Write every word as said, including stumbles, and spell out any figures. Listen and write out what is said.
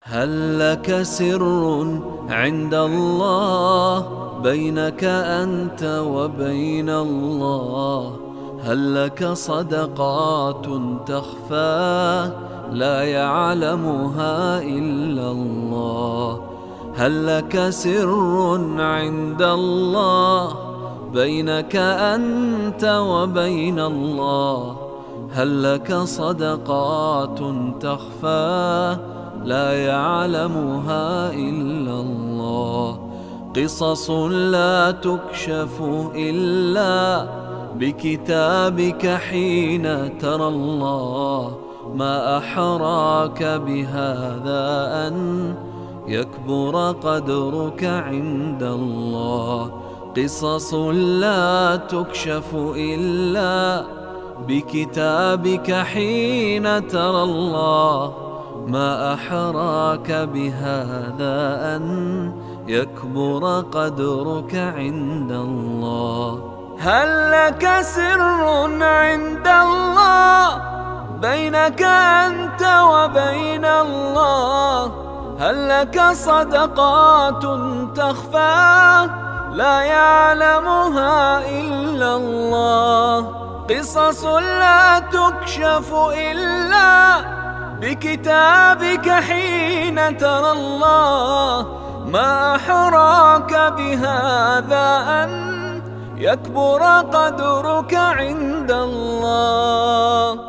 هل لك سر عند الله بينك أنت وبين الله؟ هل لك صدقات تخفى لا يعلمها إلا الله؟ هل لك سر عند الله بينك أنت وبين الله؟ هل لك صدقات تخفى لا يعلمها إلا الله؟ قصص لا تكشف إلا بكتابك حين ترى الله. ما أحراك بهذا أن يكبر قدرك عند الله. قصص لا تكشف إلا بكتابك حين ترى الله. ما أحراك بهذا أن يكبر قدرك عند الله. هل لك سر عند الله بينك أنت وبين الله؟ هل لك صدقات تخفى لا يعلمها إلا الله؟ قصص لا تكشف إلا بكتابك حين ترى الله. ما أحراك بهذا أن يكبر قدرك عند الله.